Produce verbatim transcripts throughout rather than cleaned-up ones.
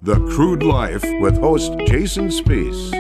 The Crude Life with host Jason Spiess.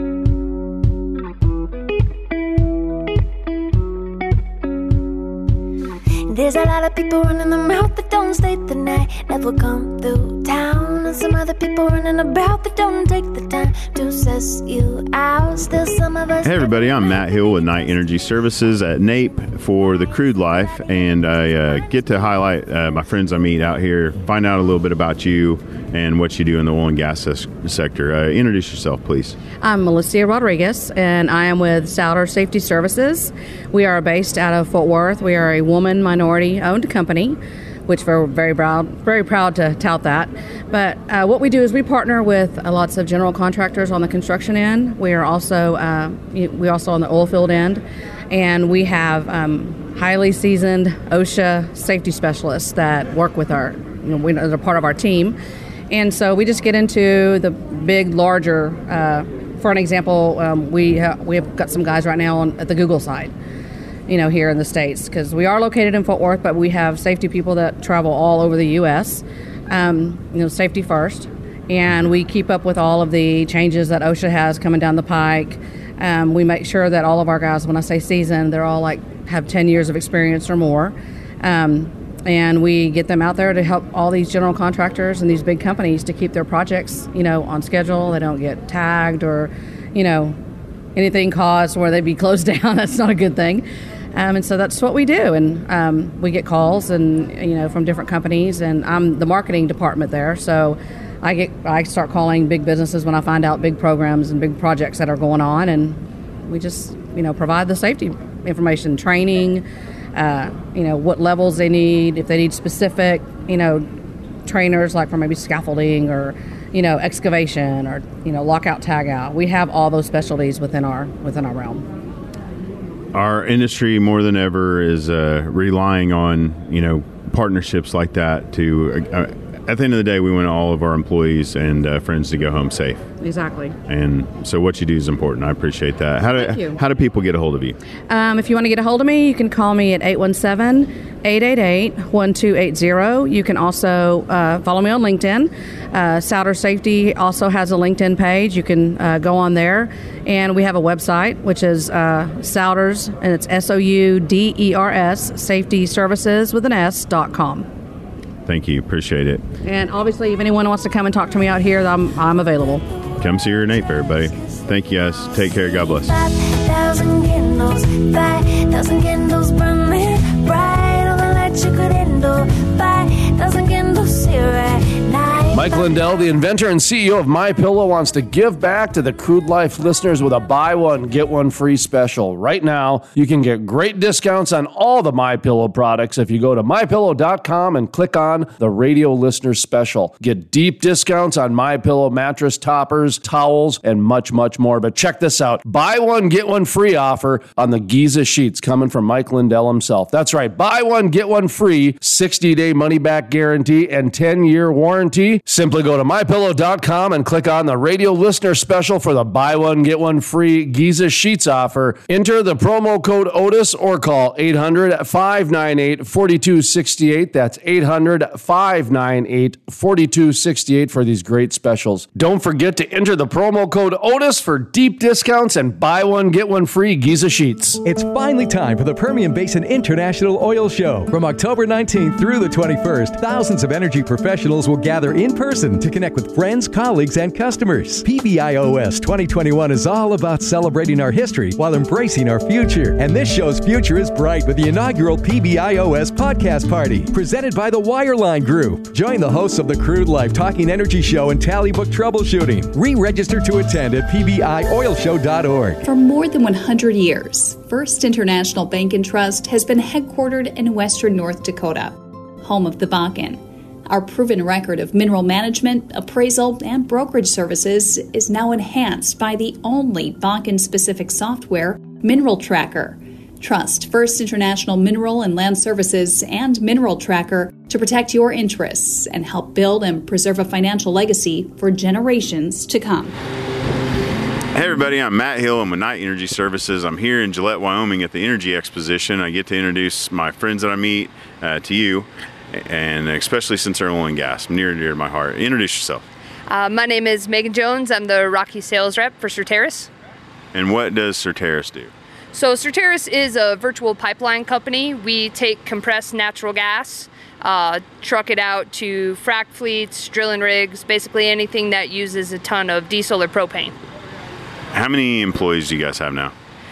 There's a lot of people running around that don't stay the night, never come through town. And some other people running about that don't take the time to suss you out. Still some of us... Hey everybody, I'm Matt Hill with Knight Energy Services at NAPE for the Crude Life, and I uh, get to highlight uh, my friends I meet out here, find out a little bit about you and what you do in the oil and gas ses- sector. Uh, introduce yourself, please. I'm Melissa Rodriguez, and I am with Sauter Safety Services. We are based out of Fort Worth. We are a woman minority-owned company, which we're very proud, very proud to tout that. But uh, what we do is we partner with uh, lots of general contractors on the construction end. We are also uh, we also on the oil field end, and we have um, highly seasoned OSHA safety specialists that work with our, you know, we, they're part of our team. And so we just get into the big, larger, uh, for an example, um, we, ha- we have got some guys right now on, at the Google side, you know, here in the States, because we are located in Fort Worth, but we have safety people that travel all over the U S, um, you know, safety first. And we keep up with all of the changes that OSHA has coming down the pike. Um, we make sure that all of our guys, when I say seasoned, they're all like have ten years of experience or more. Um, And we get them out there to help all these general contractors and these big companies to keep their projects, you know, on schedule. They don't get tagged or, you know, anything caused where they be closed down. That's not a good thing. Um, and so that's what we do. And um, we get calls and, you know, from different companies. And I'm the marketing department there. So I get I start calling big businesses when I find out big programs and big projects that are going on. And we just, you know, provide the safety information, training, Uh, you know, what levels they need, if they need specific, you know, trainers like for maybe scaffolding or, you know, excavation or, you know, lockout, tag out. We have all those specialties within our within our realm. Our industry more than ever is uh, relying on, you know, partnerships like that to, uh, at the end of the day, we want all of our employees and uh, friends to go home safe. Exactly. And so what you do is important. I appreciate that. How do, Thank you. How do people get a hold of you? Um, if you want to get a hold of me, you can call me at eight one seven, eight eight eight, one two eight zero. You can also uh, follow me on LinkedIn. Uh, Sauter Safety also has a LinkedIn page. You can uh, go on there. And we have a website, which is uh, Sauters, and it's S O U D E R S, Safety Services with an S, dot com. Thank you. Appreciate it. And obviously, if anyone wants to come and talk to me out here, I'm, I'm available. Come see her Nape, everybody. Thank you, guys. Take care. God bless. five thousand candles, five thousand candles burning bright. All the lights you could handle, five thousand candles here at night. Mike Lindell, the inventor and C E O of MyPillow, wants to give back to the Crude Life listeners with a buy one, get one free special. Right now, you can get great discounts on all the MyPillow products if you go to my pillow dot com and click on the radio listener special. Get deep discounts on MyPillow mattress toppers, towels, and much, much more. But check this out. Buy one, get one free offer on the Giza sheets coming from Mike Lindell himself. That's right. Buy one, get one free, sixty-day money-back guarantee, and ten-year warranty. Simply go to my pillow dot com and click on the radio listener special for the buy one, get one free Giza sheets offer. Enter the promo code Otis or call eight hundred, five nine eight, four two six eight. That's eight hundred, five nine eight, four two six eight for these great specials. Don't forget to enter the promo code Otis for deep discounts and buy one, get one free Giza sheets. It's finally time for the Permian Basin International Oil Show. From October nineteenth through the twenty-first, thousands of energy professionals will gather in person to connect with friends, colleagues, and customers. P B I O S twenty twenty-one is all about celebrating our history while embracing our future. And this show's future is bright with the inaugural P B I O S Podcast Party, presented by the Wireline Group. Join the hosts of the Crude Life Talking Energy Show and Tally Book Troubleshooting. Re-register to attend at P B I oil show dot org. For more than one hundred years, First International Bank and Trust has been headquartered in western North Dakota, home of the Bakken. Our proven record of mineral management, appraisal, and brokerage services is now enhanced by the only Bakken-specific software, Mineral Tracker. Trust First International Mineral and Land Services and Mineral Tracker to protect your interests and help build and preserve a financial legacy for generations to come. Hey everybody, I'm Matt Hill. I'm with Knight Energy Services. I'm here in Gillette, Wyoming at the Energy Exposition. I get to introduce my friends that I meet uh, to you, and especially since they're oil and gas, near and dear to my heart. Introduce yourself. Uh, my name is Megan Jones. I'm the Rocky sales rep for Certarus. And what does Certarus do? So Certarus is a virtual pipeline company. We take compressed natural gas, uh, truck it out to frac fleets, drilling rigs, basically anything that uses a ton of diesel or propane. How many employees do you guys have now?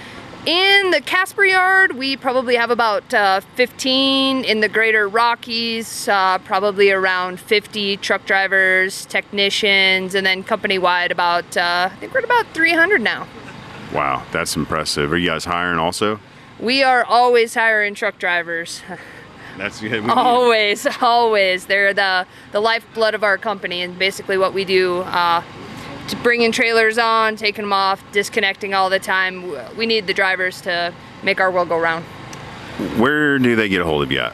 In the Casper yard, we probably have about uh, fifteen. In the greater Rockies, uh, probably around fifty truck drivers, technicians, and then company-wide about, uh, I think we're at about three hundred now. Wow, that's impressive. Are you guys hiring also? We are always hiring truck drivers. That's good. Always, always. They're the, the lifeblood of our company, and basically what we do, uh, to bringing trailers on, taking them off, disconnecting all the time. We need the drivers to make our world go round. Where do they get a hold of you at?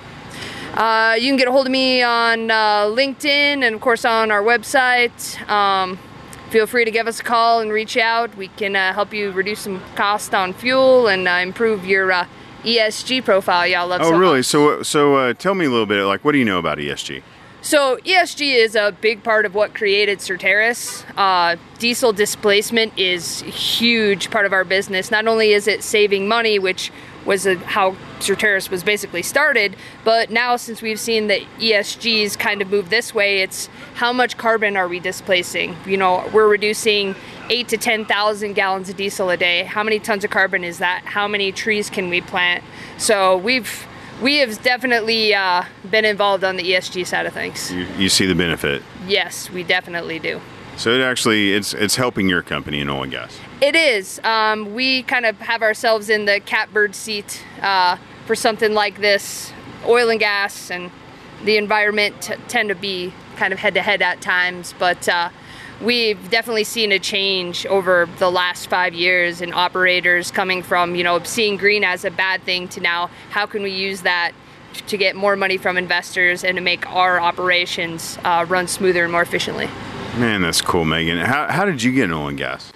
Uh, you can get a hold of me on uh, LinkedIn and, of course, on our website. Um, feel free to give us a call and reach out. We can uh, help you reduce some cost on fuel and uh, improve your uh, E S G profile y'all love oh, so much. really? So, so uh, tell me a little bit, like, what do you know about E S G? So E S G is a big part of what created Certarus. Uh, diesel displacement is a huge part of our business. Not only is it saving money, which was a, how Certarus was basically started, but now since we've seen the E S Gs kind of move this way, it's how much carbon are we displacing? You know, we're reducing eight to ten thousand gallons of diesel a day. How many tons of carbon is that? How many trees can we plant? So we've We have definitely uh, been involved on the E S G side of things. You, you see the benefit? Yes, we definitely do. So it actually, it's it's helping your company in oil and gas. It is. Um, we kind of have ourselves in the catbird seat uh, for something like this. Oil and gas and the environment t- tend to be kind of head-to-head at times, but uh, we've definitely seen a change over the last five years in operators coming from, you know, seeing green as a bad thing to now, how can we use that to get more money from investors and to make our operations uh, run smoother and more efficiently. Man, that's cool, Megan. How, how did you get in oil and gas?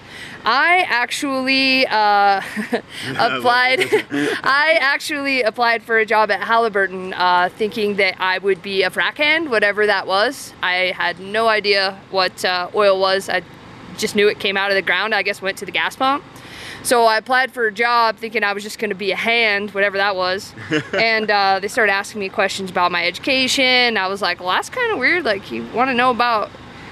I actually uh, applied. I actually applied for a job at Halliburton, uh, thinking that I would be a frac hand, whatever that was. I had no idea what uh, oil was. I just knew it came out of the ground. I guess went to the gas pump. So I applied for a job thinking I was just going to be a hand, whatever that was. And uh, they started asking me questions about my education. I was like, well, that's kind of weird. Like, you want to know about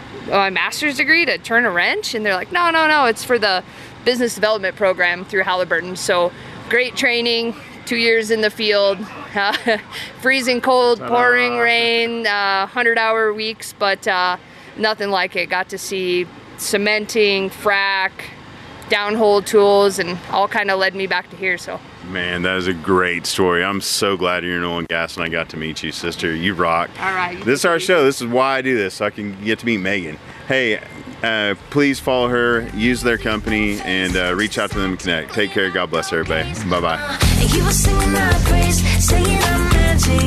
my master's degree to turn a wrench? And they're like, no, no, no, it's for the business development program through Halliburton. So great training, two years in the field, uh, freezing cold, pouring rain, uh, hundred hour weeks, but uh, nothing like it. Got to see cementing, frac, downhole tools, and all kind of led me back to here. So man, that is a great story. I'm so glad you're in oil and gas and I got to meet you, sister. You rock. All right. This is our show. This is why I do this, so I can get to meet Megan. Hey, uh, please follow her, use their company, and uh, reach out to them and connect. Take care. God bless everybody. Bye-bye. You were singing our praise, singing our magic.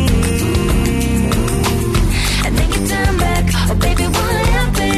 And then you turn back, oh baby, what happened?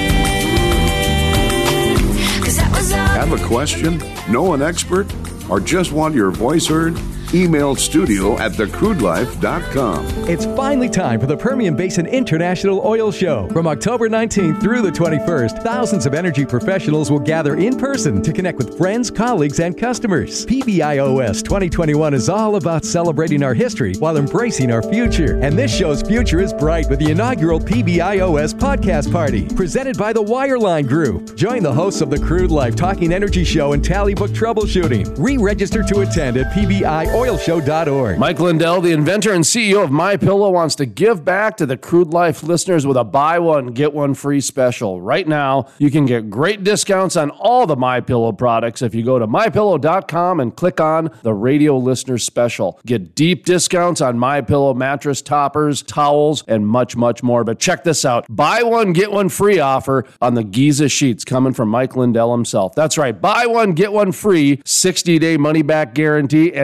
'Cause that was all. Have a question? Know an expert? Or just want your voice heard? Email studio at the crude life dot com. It's finally time for the Permian Basin International Oil Show. From October nineteenth through the twenty-first, thousands of energy professionals will gather in person to connect with friends, colleagues, and customers. P B I O S twenty twenty-one is all about celebrating our history while embracing our future. And this show's future is bright with the inaugural P B I O S podcast party, presented by the Wireline Group. Join the hosts of the Crude Life Talking Energy Show and Tally Book Troubleshooting. Re-register to attend at P B I oil show dot org. Mike Lindell, the inventor and C E O of MyPillow, wants to give back to the Crude Life listeners with a buy one, get one free special. Right now, you can get great discounts on all the MyPillow products if you go to my pillow dot com and click on the radio listener special. Get deep discounts on MyPillow mattress toppers, towels, and much, much more. But check this out. Buy one, get one free offer on the Giza sheets coming from Mike Lindell himself. That's right. Buy one, get one free, sixty day money back guarantee, and ten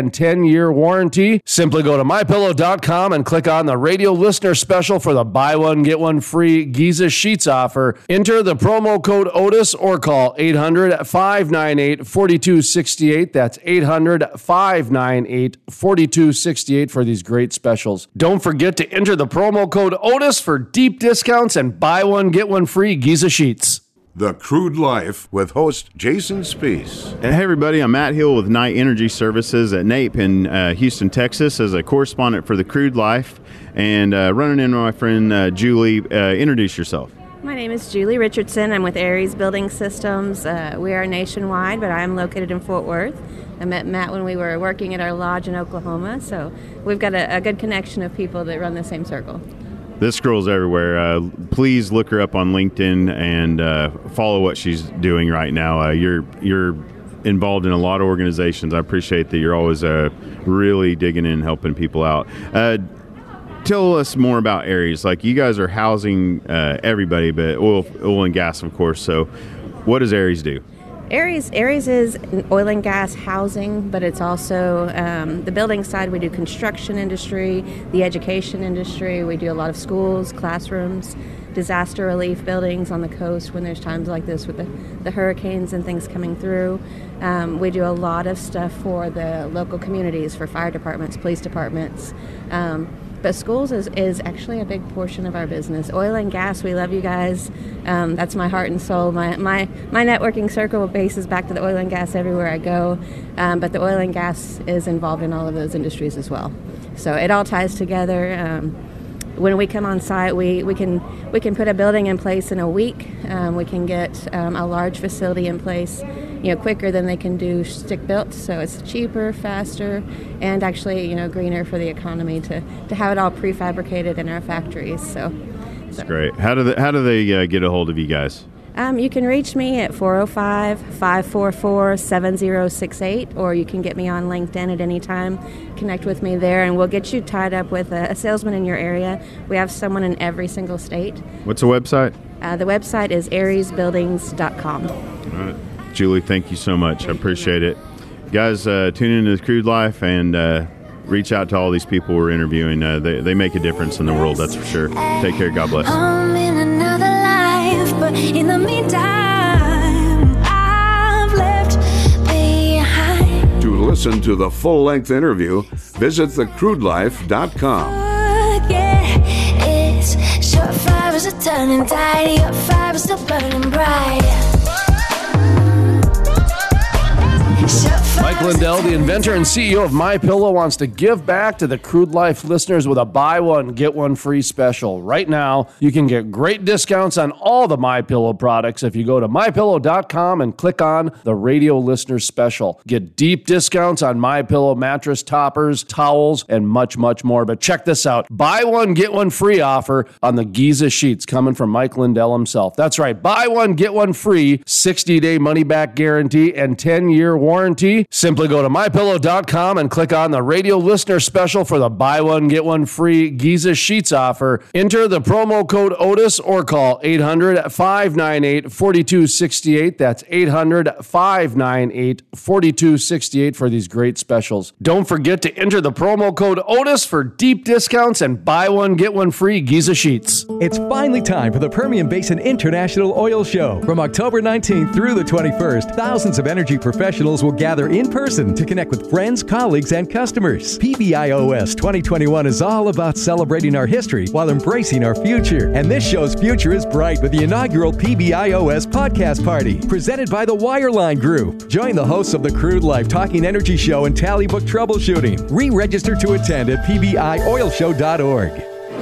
ten-year warranty. Simply go to my pillow dot com and click on the radio listener special for the buy one, get one free Giza sheets offer. Enter the promo code Otis or call eight hundred, five nine eight, four two six eight. That's eight hundred, five nine eight, four two six eight for these great specials. Don't forget to enter the promo code Otis for deep discounts and buy one, get one free Giza sheets. The Crude Life with host Jason Spees. Hey everybody, I'm Matt Hill with Knight Energy Services at NAPE in uh, Houston, Texas as a correspondent for the Crude Life, and uh, running in with my friend uh, Julie. Uh, introduce yourself. My name is Julie Richardson. I'm with Aries Building Systems. Uh, we are nationwide, but I'm located in Fort Worth. I met Matt when we were working at our lodge in Oklahoma, so we've got a, a good connection of people that run the same circle. This girl's everywhere. Uh, please look her up on LinkedIn and uh, follow what she's doing right now. Uh, you're you're involved in a lot of organizations. I appreciate that you're always uh, really digging in and helping people out. Uh, tell us more about Aries. Like, you guys are housing uh, everybody, but oil, oil and gas, of course. So what does Aries do? Aries Aries is oil and gas housing, but it's also um, the building side. We do construction industry, the education industry. We do a lot of schools, classrooms, disaster relief buildings on the coast when there's times like this with the, the hurricanes and things coming through. Um, we do a lot of stuff for the local communities, for fire departments, police departments. Um, But schools is, is actually a big portion of our business. Oil and gas, we love you guys. Um, that's my heart and soul. My, my my networking circle bases back to the oil and gas everywhere I go. Um, but the oil and gas is involved in all of those industries as well. So it all ties together. Um, when we come on site, we, we can we can put a building in place in a week. Um, we can get um, a large facility in place, you know, quicker than they can do stick built. So it's cheaper, faster, and actually, you know, greener for the economy to, to have it all prefabricated in our factories. So, That's so. great. How do they, how do they uh, get a hold of you guys? Um, you can reach me at four oh five, five four four, seven oh six eight, or you can get me on LinkedIn at any time. Connect with me there, and we'll get you tied up with a, a salesman in your area. We have someone in every single state. What's the website? Uh, the website is aries buildings dot com. All right. Julie, thank you so much. I appreciate it. Guys, uh, tune into the Crude Life and uh, reach out to all these people we're interviewing. Uh, they, they make a difference in the world, that's for sure. Take care. God bless. I'm in another life, but in the meantime, I've left behind. To listen to the full-length interview, visit the crude life dot com. Yeah, it's short fires are turning tide, your fire is still burning bright. Mike Lindell, the inventor and C E O of MyPillow, wants to give back to the Crude Life listeners with a buy one, get one free special. Right now, you can get great discounts on all the MyPillow products if you go to my pillow dot com and click on the radio listeners special. Get deep discounts on MyPillow mattress toppers, towels, and much, much more. But check this out. Buy one, get one free offer on the Giza sheets coming from Mike Lindell himself. That's right. Buy one, get one free, sixty-day money-back guarantee and ten-year warranty. Simply go to my pillow dot com and click on the radio listener special for the buy one, get one free Giza sheets offer. Enter the promo code Otis or call eight hundred, five nine eight, four two six eight. That's eight hundred, five nine eight, four two six eight for these great specials. Don't forget to enter the promo code Otis for deep discounts and buy one, get one free Giza sheets. It's finally time for the Permian Basin International Oil Show. From October nineteenth through the twenty-first, thousands of energy professionals will gather in person to connect with friends, colleagues, and customers. P B I O S twenty twenty-one is all about celebrating our history while embracing our future. And this show's future is bright with the inaugural P B I O S podcast party, presented by the Wireline Group. Join the hosts of the Crude Life Talking Energy Show and Tally Book Troubleshooting. Re-register to attend at p b i oil show dot org.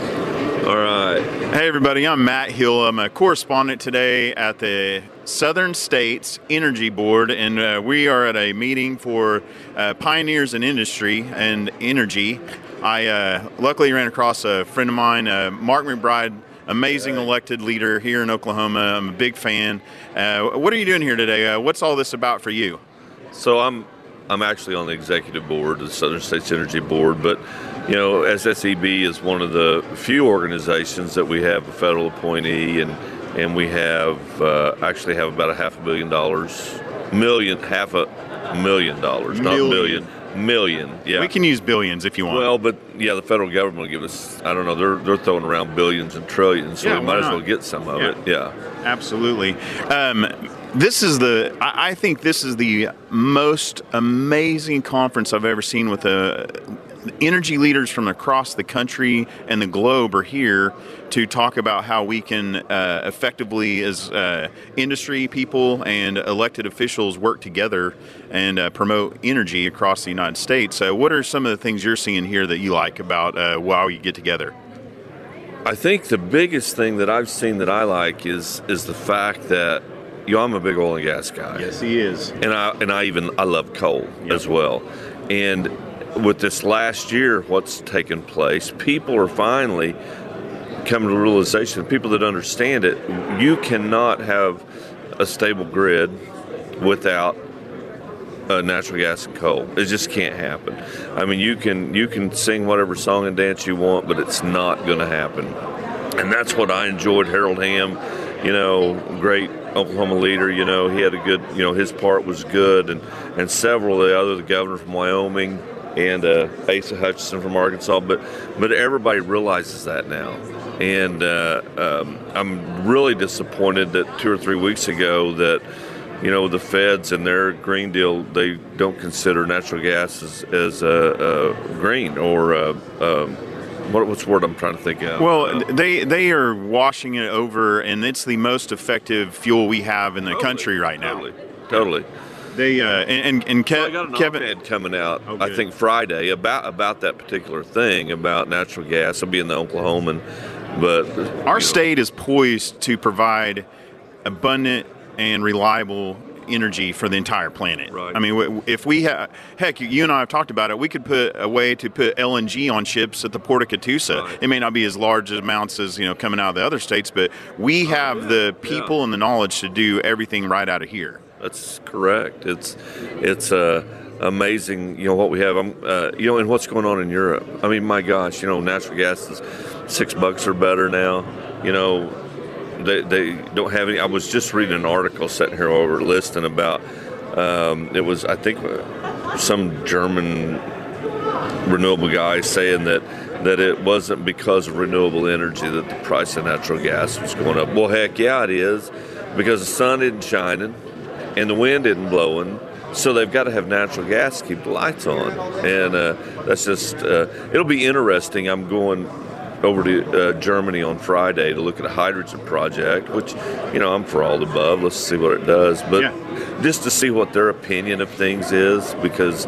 All right. Hey, everybody. I'm Matt Hill. I'm a correspondent today at the Southern States Energy Board, and uh, we are at a meeting for uh, pioneers in industry and energy. I uh, luckily ran across a friend of mine, uh, Mark McBride, amazing elected leader here in Oklahoma. I'm a big fan. Uh, what are you doing here today? Uh, what's all this about for you? So I'm I'm actually on the executive board of the Southern States Energy Board, but you know, S S E B is one of the few organizations that we have a federal appointee, and and we have uh, actually have about a half a billion dollars, million, half a million dollars, not Million. billion, Million, yeah. We can use billions if you want. Well, but yeah, the federal government will give us, I don't know, they're they're throwing around billions and trillions, so Yeah, we why might as not? well get some of Yeah. it. Yeah. Absolutely. Um, this is the, I I think this is the most amazing conference I've ever seen with uh, energy leaders from across the country and the globe are here to talk about how we can uh, effectively, as uh, industry people and elected officials, work together and uh, promote energy across the United States. Uh, what are some of the things you're seeing here that you like about uh, while we get together? I think the biggest thing that I've seen that I like is is the fact that, you know, I'm a big oil and gas guy. Yes, he is. And I and I even I love coal as well. And with this last year, what's taken place, people are finally coming to the realization, people that understand it, you cannot have a stable grid without uh, natural gas and coal. It just can't happen. I mean, you can you can sing whatever song and dance you want, but it's not going to happen. And that's what I enjoyed. Harold Hamm, you know, great Oklahoma leader, you know, he had a good, you know, his part was good, and, and several of the other, the governor from Wyoming and uh, Asa Hutchinson from Arkansas, but but everybody realizes that now. And uh, um, I'm really disappointed that two or three weeks ago that, you know, the feds and their Green Deal, they don't consider natural gas as, as uh, uh, green or uh, um, what, what's the word I'm trying to think of? Well, Uh, they they are washing it over, and it's the most effective fuel we have in the Totally, country right now. Totally, totally. They uh, and and, and Ke- Well, I got an Kevin op-ed coming out, Oh, I good. think Friday, about about that particular thing about natural gas. I'll be in the Oklahoman, but you Our know, state is poised to provide abundant and reliable energy for the entire planet. Right. I mean, w- if we have, heck, you and I have talked about it, we could put a way to put L N G on ships at the Port of Catoosa. Right. It may not be as large amounts as, you know, coming out of the other states, but we have the people and the knowledge to do everything right out of here. That's correct. It's it's uh, amazing, you know, what we have. I'm, uh, you know, and what's going on in Europe. I mean, my gosh, you know, natural gas is six bucks or better now. You know, they they don't have any. I was just reading an article sitting here over listing about. Um, it was I think uh, some German renewable guy saying that that it wasn't because of renewable energy that the price of natural gas was going up. Well, heck yeah, it is, because the sun isn't shining and the wind isn't blowing, so they've got to have natural gas to keep the lights on. And uh, that's just, uh, it'll be interesting. I'm going over to uh, Germany on Friday to look at a hydrogen project, which, you know, I'm for all the above. Let's see what it does. But Yeah. just to see what their opinion of things is, because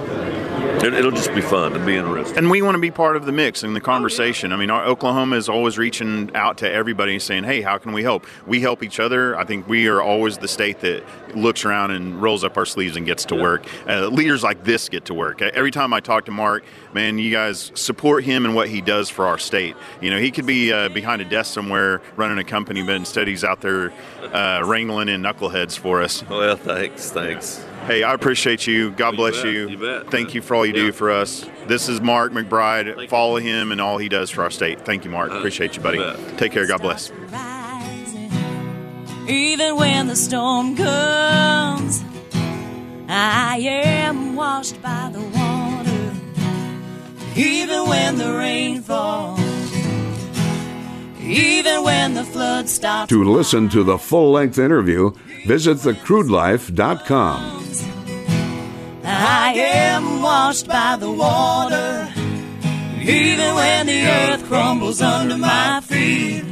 it, it'll just be fun. It'll be interesting. And we want to be part of the mix and the conversation. I mean, our, Oklahoma is always reaching out to everybody and saying, hey, how can we help? We help each other. I think we are always the state that looks around and rolls up our sleeves and gets to work. Uh, leaders like this get to work. Every time I talk to Mark, man, you guys support him and what he does for our state. You know, he could be uh, behind a desk somewhere running a company, but instead he's out there uh, wrangling in knuckleheads for us. Well, thanks, thanks. Hey, I appreciate you. God You bless bet, you. you bet, Thank man. you for all you Yeah. do for us. This is Mark McBride. Thank Follow him and all he does for our state. Thank you, Mark. Uh, Appreciate you, buddy. you bet. Take care. God bless. Even when the storm comes, I am washed by the water. Even when the rain falls, even when the flood stops. To listen to the full-length interview, visit the crude life dot com. I am washed by the water, even when the earth crumbles under my feet.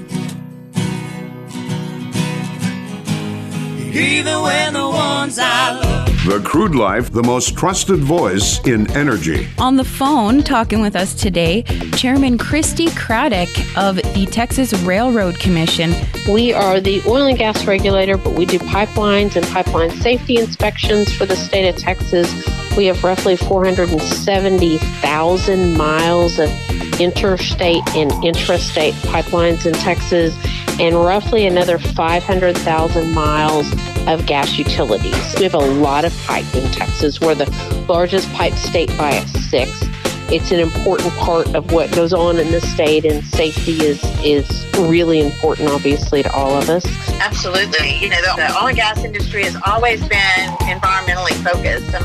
Even when the ones I love. The Crude Life, the most trusted voice in energy. On the phone, talking with us today, Chairman Christy Craddock of the Texas Railroad Commission. We are the oil and gas regulator, but we do pipelines and pipeline safety inspections for the state of Texas. We have roughly four hundred seventy thousand miles of interstate and intrastate pipelines in Texas, and roughly another five hundred thousand miles of gas utilities. We have a lot of pipe in Texas. We're the largest pipe state by a sixth. It's an important part of what goes on in the state, and safety is is really important, obviously, to all of us. Absolutely. You know, the, the oil and gas industry has always been environmentally focused. I mean,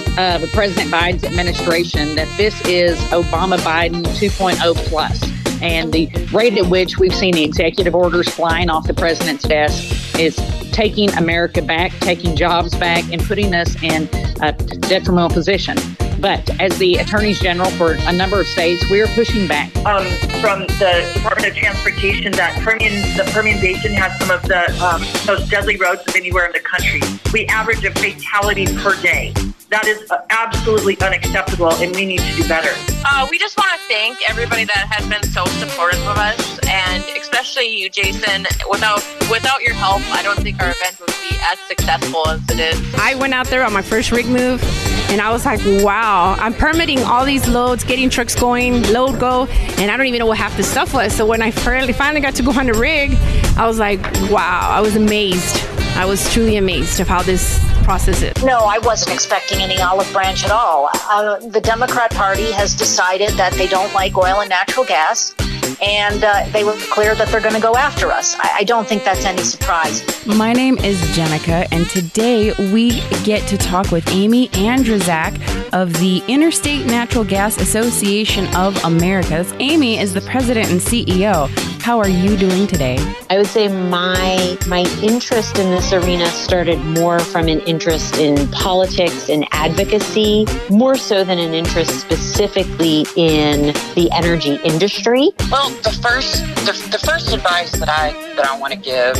of President Biden's administration that this is Obama-Biden two point oh plus. And the rate at which we've seen the executive orders flying off the president's desk is taking America back, taking jobs back, and putting us in a detrimental position. But as the attorneys general for a number of states, we are pushing back. Um, from the Department of Transportation, that Permian, the Permian Basin has some of the um, most deadly roads of anywhere in the country. We average a fatality per day. That is absolutely unacceptable, and we need to do better. Uh, we just want to thank everybody that has been so supportive of us, and especially you, Jason. Without without your help, I don't think our event would be as successful as it is. I went out there on my first rig move, and I was like, wow, I'm permitting all these loads, getting trucks going, load go, and I don't even know what half the stuff was. So when I finally, finally got to go on the rig, I was like, wow, I was amazed. I was truly amazed of how this process is. No, I wasn't expecting any olive branch at all. Uh, the Democrat Party has decided that they don't like oil and natural gas, and uh, they were clear that they're going to go after us. I, I don't think that's any surprise. My name is Jenica, and today we get to talk with Amy Andrzak of the Interstate Natural Gas Association of America. Amy is the president and C E O. How are you doing today? I would say my my interest in this arena started more from an interest in politics and advocacy, more so than an interest specifically in the energy industry. Well, the first the, the first advice that I that I want to give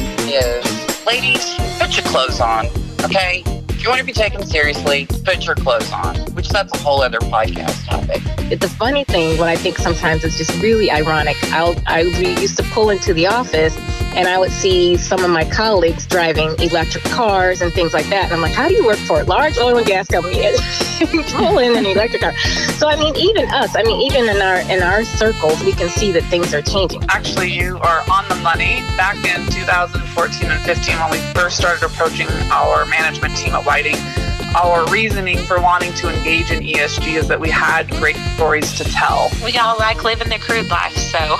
is, ladies, put your clothes on, okay? If you want to be taken seriously, put your clothes on, which that's a whole other podcast topic. The funny thing, what I think sometimes is just really ironic, I'll, I we used to pull into the office and I would see some of my colleagues driving electric cars and things like that. And I'm like, how do you work for a large oil and gas company and pull in an electric car? So, I mean, even us, I mean, even in our in our circles, we can see that things are changing. Actually, you are on the money. Back in two thousand fourteen and fifteen, when we first started approaching our management team at Whiting, our reasoning for wanting to engage in E S G is that we had great stories to tell. We all like living the crude life, so.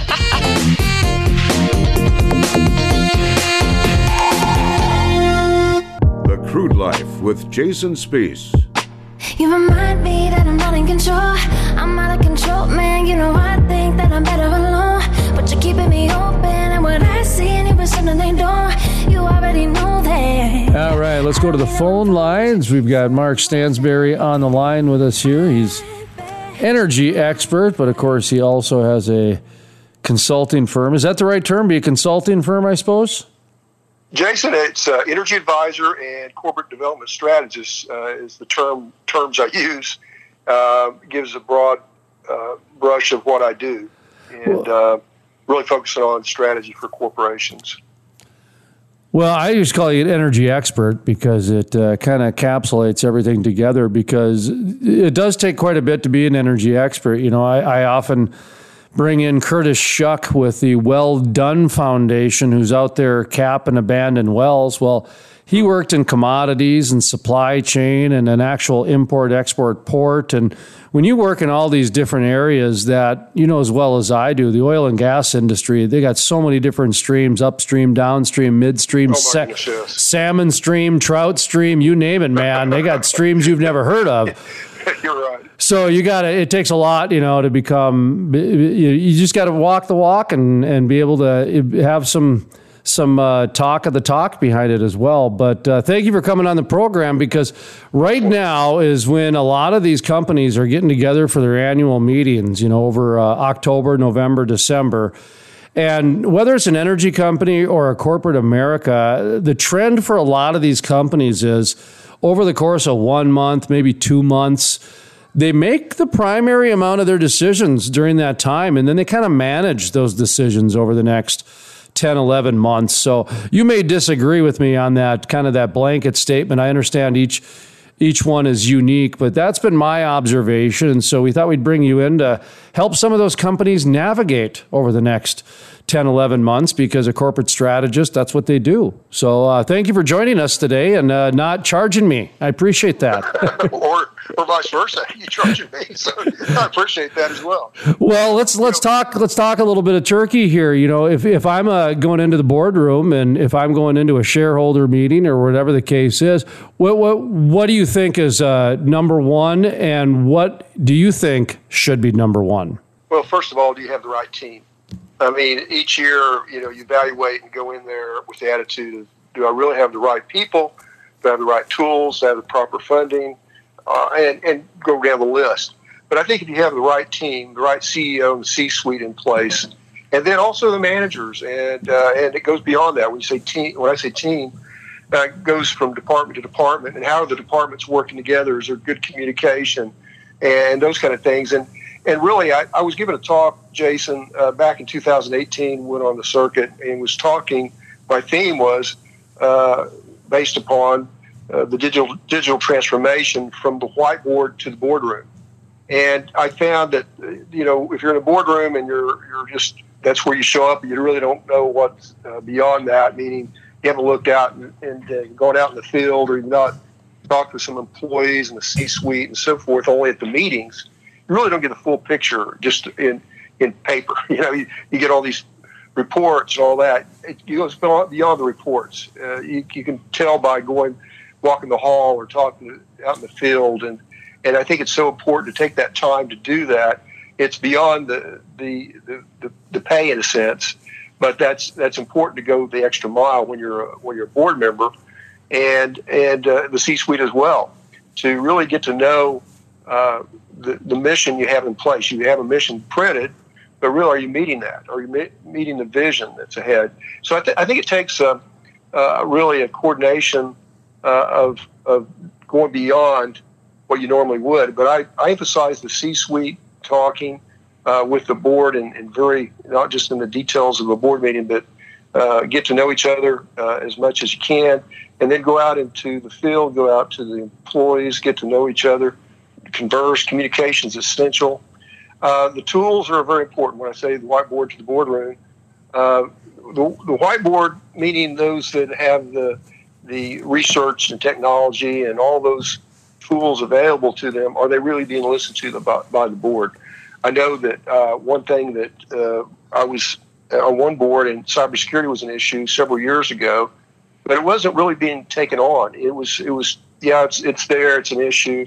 The Crude Life with Jason Spiess. You remind me that I'm not in control. I'm out of control, man. You know I think that I'm better alone, but you're keeping me open, and what I see in you is something they don't. You already know that. All right, let's go to the phone lines. We've got Mark Stansberry on the line with us here. He's energy expert, but of course he also has a consulting firm. Is that the right term? Be a consulting firm, I suppose? Jason, it's uh, energy advisor and corporate development strategist uh, is the term terms I use. Uh, gives a broad uh, brush of what I do, and uh, really focusing on strategy for corporations. Well, I just call you an energy expert because it uh, kind of encapsulates everything together, because it does take quite a bit to be an energy expert. You know, I, I often bring in Curtis Shuck with the Well Done Foundation, who's out there capping abandoned wells. Well, he worked in commodities and supply chain and an actual import-export port. And when you work in all these different areas that, you know as well as I do, the oil and gas industry, they got so many different streams, upstream, downstream, midstream, Oh, sa- goodness, yes. salmon stream, trout stream, you name it, man. They got streams you've never heard of. You're right. So you got to, it takes a lot, you know, to become, you, you just got to walk the walk and, and be able to have some, some uh, talk of the talk behind it as well. But uh, thank you for coming on the program, because right now is when a lot of these companies are getting together for their annual meetings, you know, over uh, October, November, December. And whether it's an energy company or a corporate America, the trend for a lot of these companies is over the course of one month, maybe two months, they make the primary amount of their decisions during that time, and then they kind of manage those decisions over the next ten, eleven months. So you may disagree with me on that kind of that blanket statement. I understand each each one is unique, but that's been my observation. And so we thought we'd bring you in to help some of those companies navigate over the next ten, eleven months, because a corporate strategist, that's what they do. So uh, thank you for joining us today and uh, not charging me. I appreciate that. or or vice versa. You charging me, so I appreciate that as well. Well, let's let's talk let's talk a little bit of turkey here. You know, if if I'm uh, going into the boardroom and if I'm going into a shareholder meeting or whatever the case is, what what what do you think is uh, number one, and what do you think should be number one? Well, first of all, do you have the right team? I mean, each year, you know, you evaluate and go in there with the attitude of, do I really have the right people? Do I have the right tools? Do I have the proper funding? Uh, and, and go down the list. But I think if you have the right team, the right C E O and C-suite in place, and then also the managers, and uh, and it goes beyond that. When you say team, when I say team, uh, it goes from department to department, and how are the departments working together? Is there good communication, and those kind of things? And and really, I, I was giving a talk, Jason, uh, back in two thousand eighteen, went on the circuit and was talking. My theme was uh, based upon uh, the digital digital transformation from the whiteboard to the boardroom. And I found that, you know, if you're in a boardroom and you're you're just, that's where you show up and you really don't know what's uh, beyond that, meaning you haven't looked out and, and uh, gone out in the field, or you've not talked with some employees in the C-suite and so forth, only at the meetings, you really don't get the full picture just in, in paper. You know, you, you get all these reports and all that. It goes beyond the reports. Uh, you, you can tell by going, walking the hall or talking out in the field, and And I think it's so important to take that time to do that. It's beyond the the, the, the, the pay in a sense, but that's that's important to go the extra mile when you're a, when you're a board member, and and uh, the C-suite as well, to really get to know uh, the the mission you have in place. You have a mission printed, but really, are you meeting that? Are you me- meeting the vision that's ahead? So I, th- I think it takes a, uh, really a coordination uh, of of going beyond what you normally would. But I, I emphasize the C-suite talking uh, with the board, and, and very, not just in the details of a board meeting, but uh, get to know each other uh, as much as you can, and then go out into the field, go out to the employees, get to know each other, converse. Communication is essential. Uh, the tools are very important. When I say the whiteboard to the boardroom, uh, the, the whiteboard, meaning those that have the the research and technology and all those tools available to them, are they really being listened to by, by the board? I know that uh, one thing that uh, I was on one board, and cybersecurity was an issue several years ago, but it wasn't really being taken on. It was, it was, yeah, it's it's there, it's an issue,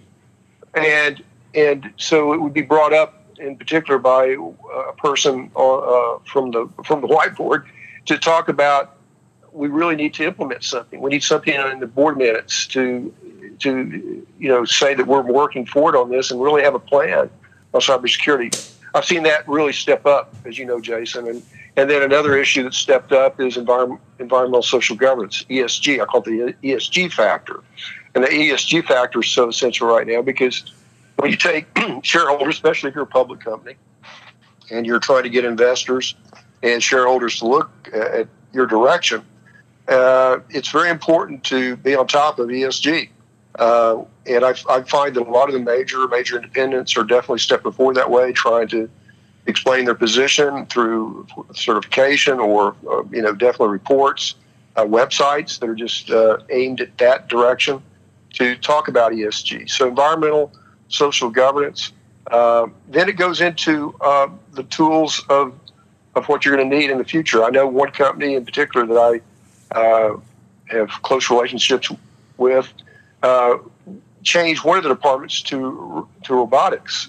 and and so it would be brought up in particular by a person uh, from the from the whiteboard to talk about, we really need to implement something. We need something in the board minutes to to, you know, say that we're working forward on this and really have a plan on cybersecurity. I've seen that really step up, as you know, Jason. And, and then another issue that stepped up is environment, environmental social governance, E S G. I call it the E S G factor. And the E S G factor is so essential right now, because when you take shareholders, especially if you're a public company, and you're trying to get investors and shareholders to look at your direction, uh, it's very important to be on top of E S G. Uh, and I, I find that a lot of the major major independents are definitely stepping forward that way, trying to explain their position through certification or, uh, you know, definitely reports, uh, websites that are just uh, aimed at that direction to talk about E S G. So environmental, social governance. Uh, then it goes into uh, the tools of of what you're going to need in the future. I know one company in particular that I uh, have close relationships with. Uh, changed one of the departments to to robotics,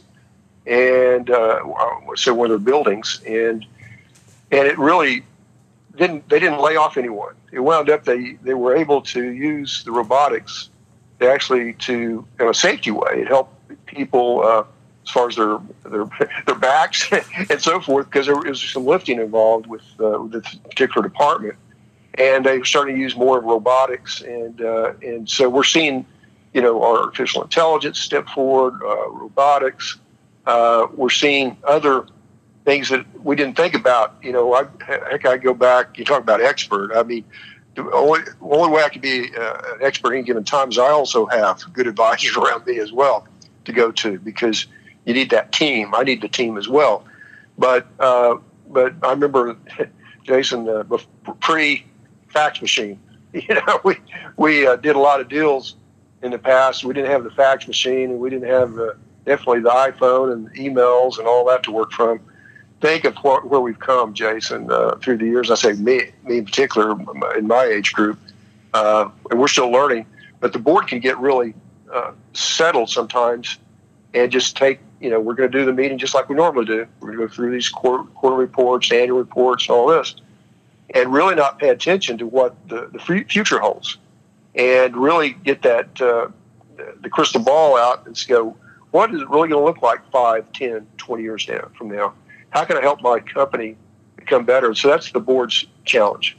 and uh, so one of their buildings, and and it really didn't. They didn't lay off anyone. It wound up they they were able to use the robotics to actually to in a safety way. It helped people uh, as far as their their their backs and so forth, because there was some lifting involved with, uh, with this particular department. And they started to use more of robotics, and uh, and so we're seeing, you know, artificial intelligence step forward, uh, robotics. Uh, we're seeing other things that we didn't think about. You know, I, heck, I go back. You talk about expert. I mean, the only, the only way I could be uh, an expert any given time is I also have good advisors around me as well to go to, because you need that team. I need the team as well. But uh, but I remember, Jason, uh, pre fax machine. You know, we we uh, did a lot of deals in the past. We didn't have the fax machine, and we didn't have uh, definitely the iPhone and emails and all that to work from. Think of wh- where we've come, Jason, uh, through the years. I say me, me in particular, in my age group, uh, and we're still learning. But the board can get really uh, settled sometimes, and just take, you know, we're going to do the meeting just like we normally do. We're going to go through these quarter, quarter reports, annual reports, and all this, and really not pay attention to what the, the future holds, and really get that uh, the crystal ball out and go, what is it really going to look like five, ten, twenty years down from now? How can I help my company become better? So that's the board's challenge.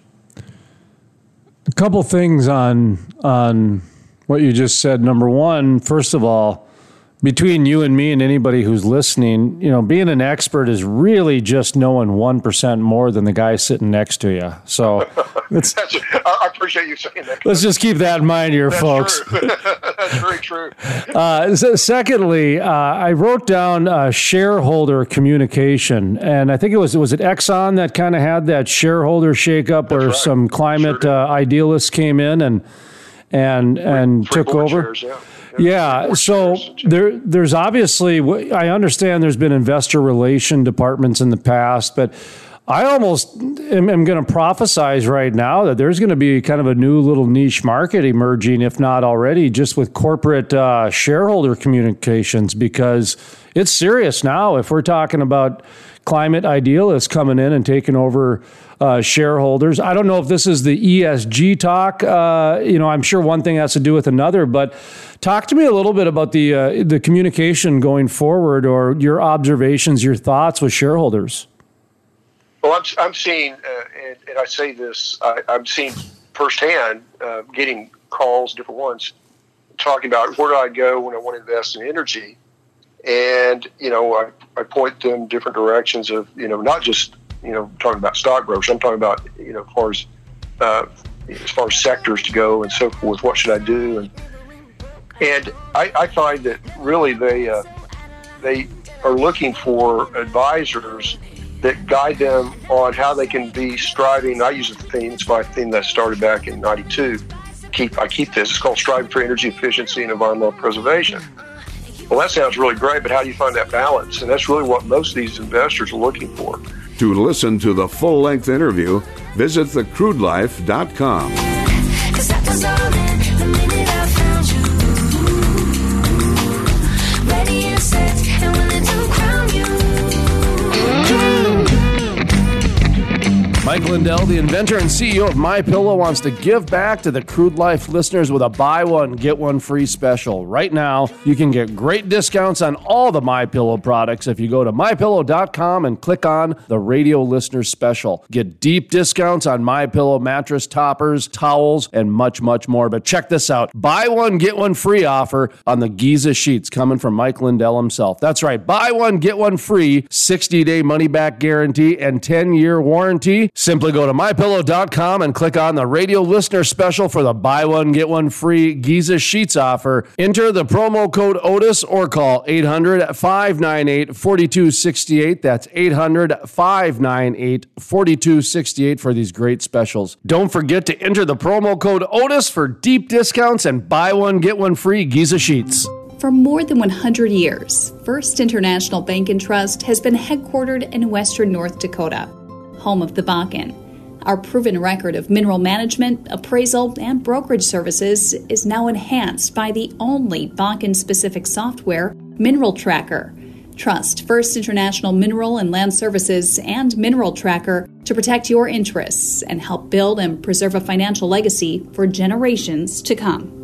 A couple things on on what you just said. Number one, first of all, between you and me and anybody who's listening, you know, being an expert is really just knowing one percent more than the guy sitting next to you. So it's, I appreciate you saying that. Let's just keep that in mind here, That's folks. True. That's very true. Uh, so secondly, uh, I wrote down uh, shareholder communication, and I think it was was it Exxon that kind of had that shareholder shakeup where right. some climate sure uh, idealists came in and and and Free took over. Chairs, yeah. Yeah, so there, there's obviously, I understand there's been investor relation departments in the past, but I almost am, am going to prophesize right now that there's going to be kind of a new little niche market emerging, if not already, just with corporate uh, shareholder communications, because it's serious now. If we're talking about climate idealists coming in and taking over uh, shareholders. I don't know if this is the E S G talk. Uh, you know, I'm sure one thing has to do with another, but talk to me a little bit about the uh, the communication going forward, or your observations, your thoughts with shareholders. Well, I'm I'm seeing, uh, and, and I say this, I, I'm seeing firsthand, uh, getting calls, different ones, talking about where do I go when I want to invest in energy. And, you know, I, I point them different directions of, you know, not just, you know, talking about stockbrokers. I'm talking about, you know, as far as, uh, as far as sectors to go and so forth. What should I do? And and I, I find that really they uh, they are looking for advisors that guide them on how they can be striving. I use the theme. It's my theme that started back in ninety-two. Keep I keep this. It's called Striving for Energy Efficiency and Environmental Preservation. Well, that sounds really great, but how do you find that balance? And that's really what most of these investors are looking for. To listen to the full-length interview, visit the crude life dot com. Mike Lindell, the inventor and C E O of MyPillow, wants to give back to the Crude Life listeners with a buy one, get one free special. Right now, you can get great discounts on all the MyPillow products if you go to my pillow dot com and click on the radio listener special. Get deep discounts on MyPillow mattress toppers, towels, and much, much more. But check this out. Buy one, get one free offer on the Giza sheets coming from Mike Lindell himself. That's right. Buy one, get one free, sixty-day money-back guarantee, and ten-year warranty. Simply go to my pillow dot com and click on the radio listener special for the buy one, get one free Giza sheets offer. Enter the promo code Otis or call eight hundred, five nine eight, four two six eight. That's eight hundred, five nine eight, four two six eight for these great specials. Don't forget to enter the promo code Otis for deep discounts and buy one, get one free Giza sheets. For more than one hundred years, First International Bank and Trust has been headquartered in western North Dakota, home of the Bakken. Our proven record of mineral management, appraisal, and brokerage services is now enhanced by the only Bakken-specific software, Mineral Tracker. Trust First International Mineral and Land Services and Mineral Tracker to protect your interests and help build and preserve a financial legacy for generations to come.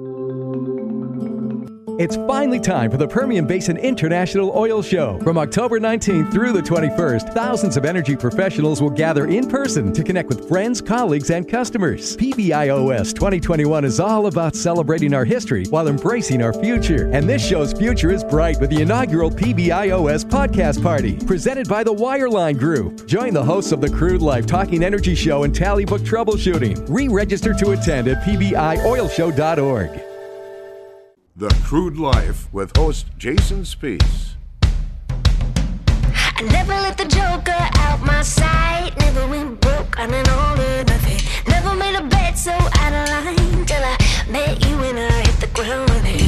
It's finally time for the Permian Basin International Oil Show. From October nineteenth through the twenty-first, thousands of energy professionals will gather in person to connect with friends, colleagues, and customers. P B I O S twenty twenty-one is all about celebrating our history while embracing our future. And this show's future is bright with the inaugural P B I O S podcast party, presented by the Wireline Group. Join the hosts of the Crude Life Talking Energy Show and Tally Book Troubleshooting. Re-register to attend at P B I oil show dot org. The Crude Life with host Jason Spiess. I never let the joker out my sight. Never went broke on an all or nothing. Never made a bet so out of line till I met you and I hit the ground running.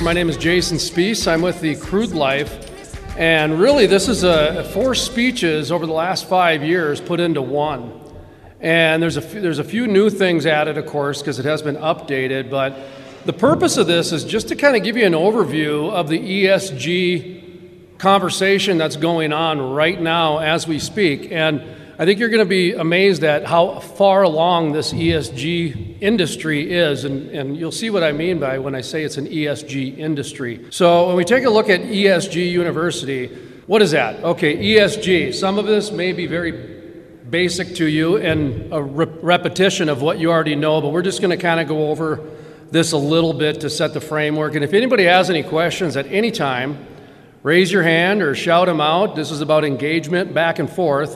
My name is Jason Spees. I'm with the Crude Life. And really, this is a four speeches over the last five years put into one. And there's a few, there's a few new things added, of course, because it has been updated. But the purpose of this is just to kind of give you an overview of the E S G conversation that's going on right now as we speak. And I think you're going to be amazed at how far along this E S G industry is, and, and you'll see what I mean by when I say it's an E S G industry. So when we take a look at E S G University, what is that? Okay, E S G. Some of this may be very basic to you and a re- repetition of what you already know, but we're just going to kind of go over this a little bit to set the framework. And if anybody has any questions at any time, raise your hand or shout them out. This is about engagement back and forth.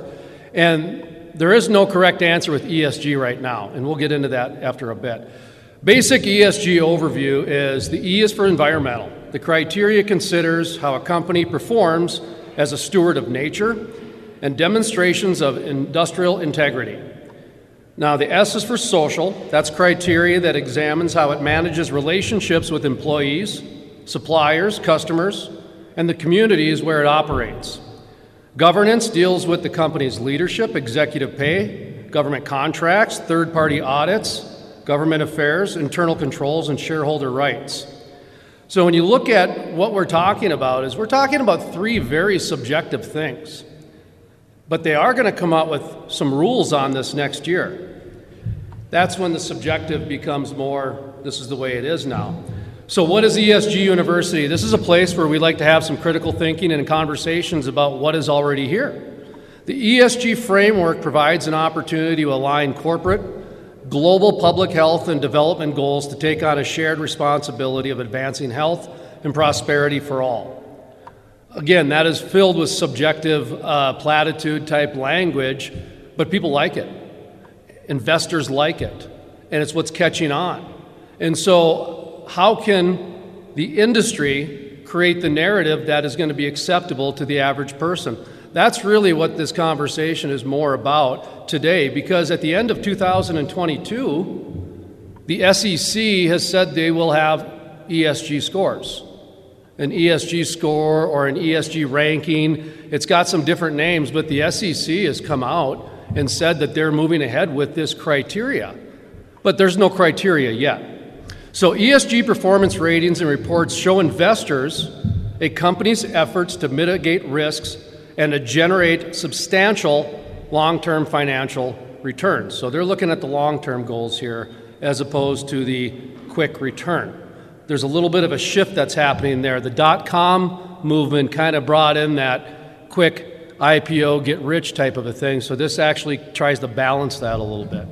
And there is no correct answer with E S G right now, and we'll get into that after a bit. Basic E S G overview is the E is for environmental. The criteria considers how a company performs as a steward of nature and demonstrations of industrial integrity. Now, the S is for social. That's criteria that examines how it manages relationships with employees, suppliers, customers, and the communities where it operates. Governance deals with the company's leadership, executive pay, government contracts, third-party audits, government affairs, internal controls, and shareholder rights. So when you look at what we're talking about, is we're talking about three very subjective things. But they are going to come out with some rules on this next year. That's when the subjective becomes more, this is the way it is now. So what is E S G University? This is a place where we like to have some critical thinking and conversations about what is already here. The E S G framework provides an opportunity to align corporate, global public health and development goals to take on a shared responsibility of advancing health and prosperity for all. Again, that is filled with subjective uh, platitude type language, but people like it. Investors like it, and it's what's catching on. And so how can the industry create the narrative that is going to be acceptable to the average person? That's really what this conversation is more about today, because at the end of two thousand twenty-two, the S E C has said they will have E S G scores. An E S G score or an E S G ranking, it's got some different names, but the S E C has come out and said that they're moving ahead with this criteria. But there's no criteria yet. So E S G performance ratings and reports show investors a company's efforts to mitigate risks and to generate substantial long-term financial returns. So they're looking at the long-term goals here as opposed to the quick return. There's a little bit of a shift that's happening there. The dot-com movement kind of brought in that quick I P O, get rich type of a thing. So this actually tries to balance that a little bit.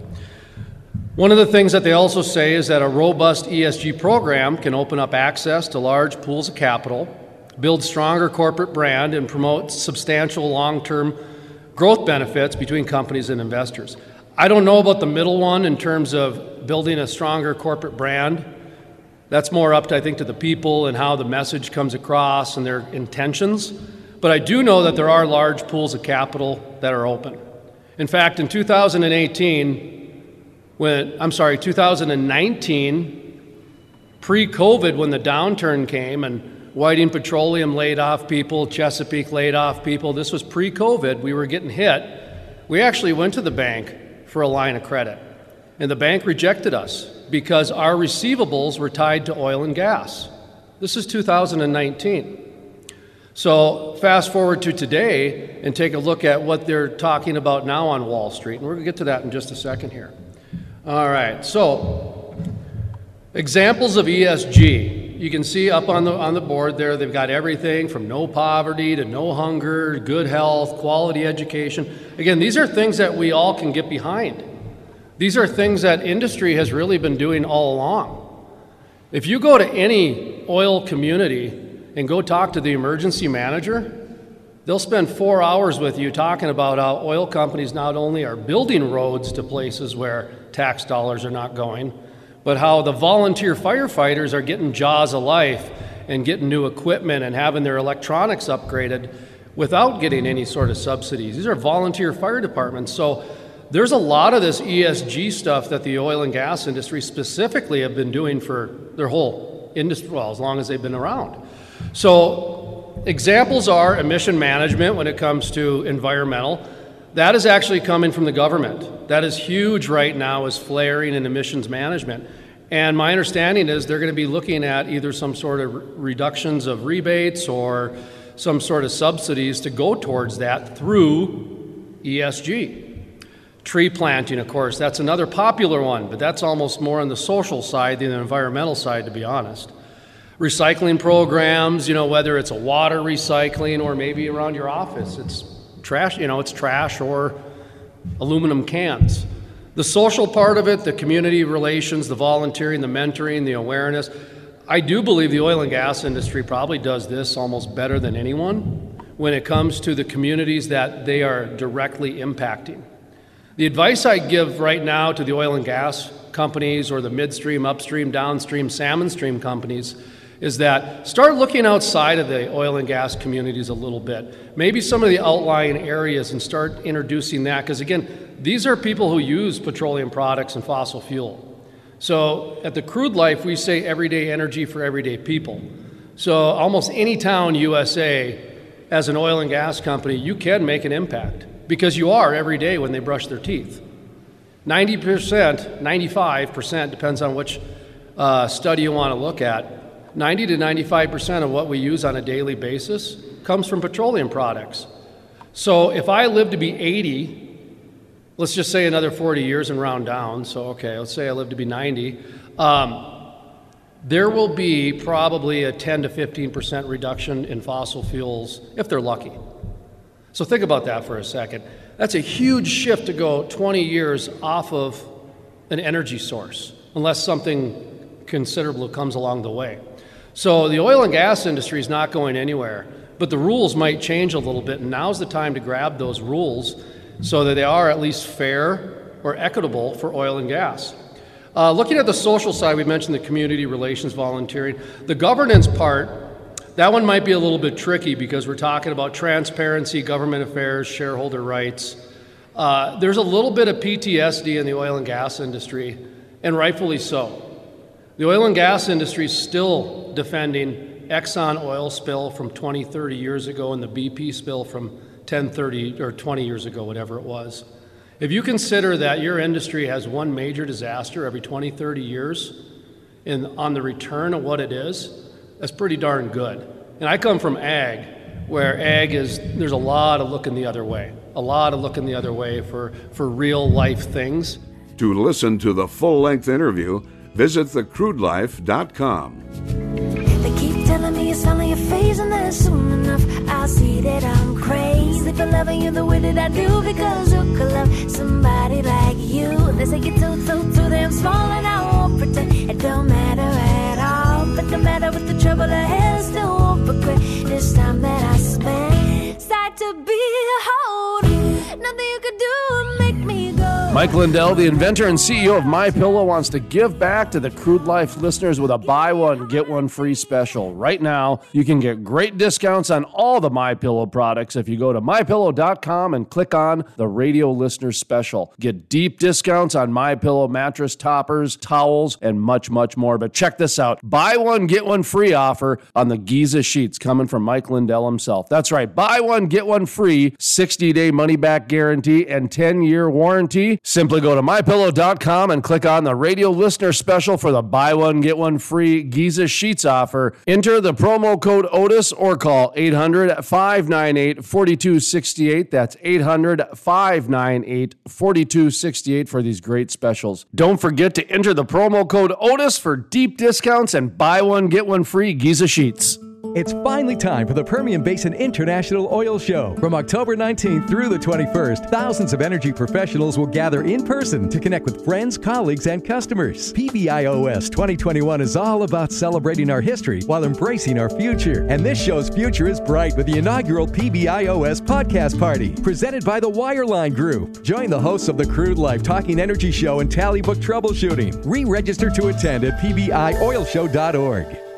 One of the things that they also say is that a robust E S G program can open up access to large pools of capital, build stronger corporate brand, and promote substantial long-term growth benefits between companies and investors. I don't know about the middle one in terms of building a stronger corporate brand. That's more up to, I think, to the people and how the message comes across and their intentions. But I do know that there are large pools of capital that are open. In fact, in two thousand eighteen, When, I'm sorry, two thousand nineteen, pre-COVID, when the downturn came and Whiting Petroleum laid off people, Chesapeake laid off people, this was pre-COVID, we were getting hit. We actually went to the bank for a line of credit, and the bank rejected us because our receivables were tied to oil and gas. This is two thousand nineteen. So fast forward to today and take a look at what they're talking about now on Wall Street, and we're going to get to that in just a second here. All right, so examples of E S G. You can see up on the on the board there, they've got everything from no poverty to no hunger, good health, quality education. Again, these are things that we all can get behind. These are things that industry has really been doing all along. If you go to any oil community and go talk to the emergency manager, they'll spend four hours with you talking about how oil companies not only are building roads to places where tax dollars are not going, but how the volunteer firefighters are getting jaws of life and getting new equipment and having their electronics upgraded without getting any sort of subsidies. These are volunteer fire departments. So there's a lot of this E S G stuff that the oil and gas industry specifically have been doing for their whole industry, well, as long as they've been around. So examples are emission management when it comes to environmental. That is actually coming from the government. That is huge right now, is flaring and emissions management. And my understanding is they're going to be looking at either some sort of re- reductions of rebates or some sort of subsidies to go towards that through E S G. Tree planting, of course, that's another popular one, but that's almost more on the social side than the environmental side, to be honest. Recycling programs, you know, whether it's a water recycling or maybe around your office, it's trash, you know, it's trash or aluminum cans. The social part of it, the community relations, the volunteering, the mentoring, the awareness, I do believe the oil and gas industry probably does this almost better than anyone when it comes to the communities that they are directly impacting. The advice I give right now to the oil and gas companies or the midstream, upstream, downstream, salmon stream companies is that start looking outside of the oil and gas communities a little bit. Maybe some of the outlying areas and start introducing that, because again, these are people who use petroleum products and fossil fuel. So at the Crude Life, we say everyday energy for everyday people. So almost any town U S A, as an oil and gas company, you can make an impact. Because you are every day when they brush their teeth. ninety percent, ninety-five percent, depends on which uh, study you want to look at, ninety to ninety-five percent of what we use on a daily basis comes from petroleum products. So if I live to be eighty, let's just say another forty years and round down, so okay, let's say I live to be ninety, um, there will be probably a ten to fifteen percent reduction in fossil fuels if they're lucky. So think about that for a second. That's a huge shift to go twenty years off of an energy source, unless something considerable comes along the way. So the oil and gas industry is not going anywhere, but the rules might change a little bit, and now's the time to grab those rules so that they are at least fair or equitable for oil and gas. Uh, looking at the social side, we mentioned the community relations volunteering. The governance part, that one might be a little bit tricky because we're talking about transparency, government affairs, shareholder rights. Uh, there's a little bit of P T S D in the oil and gas industry, and rightfully so. The oil and gas industry is still defending Exxon oil spill from twenty, thirty years ago and the B P spill from ten, thirty, or twenty years ago, whatever it was. If you consider that your industry has one major disaster every twenty, thirty years in, on the return of what it is, that's pretty darn good. And I come from ag, where ag is, there's a lot of looking the other way, a lot of looking the other way for, for real life things. To listen to the full-length interview, visit the crude life dot com. They keep telling me it's only a phase and that soon enough I'll see that I'm crazy for loving you the way that I do, because who could love somebody like you? They say you're too, too, too damn small, and I won't pretend it don't matter at all. But no matter what the trouble ahead, I still won't regret this time that I spent. Sad to behold, nothing you could do will make me go. Mike Lindell, the inventor and C E O of MyPillow, wants to give back to the Crude Life listeners with a buy one, get one free special. Right now, you can get great discounts on all the MyPillow products if you go to my pillow dot com and click on the radio listeners special. Get deep discounts on MyPillow mattress toppers, towels, and much, much more. But check this out. Buy one, get one free offer on the Giza sheets coming from Mike Lindell himself. That's right. Buy one, get one free, sixty-day money-back guarantee, and ten-year warranty. Simply go to my pillow dot com and click on the radio listener special for the buy one, get one free Giza sheets offer. Enter the promo code Otis or call eight hundred, five nine eight, four two six eight. That's eight hundred, five nine eight, four two six eight for these great specials. Don't forget to enter the promo code Otis for deep discounts and buy one, get one free Giza sheets. It's finally time for the Permian Basin International Oil Show. From October nineteenth through the twenty-first, thousands of energy professionals will gather in person to connect with friends, colleagues, and customers. P B I O S twenty twenty-one is all about celebrating our history while embracing our future. And this show's future is bright with the inaugural P B I O S podcast party, presented by the Wireline Group. Join the hosts of the Crude Life Talking Energy Show and Tally Book Troubleshooting. Re-register to attend at P B I oil show dot org.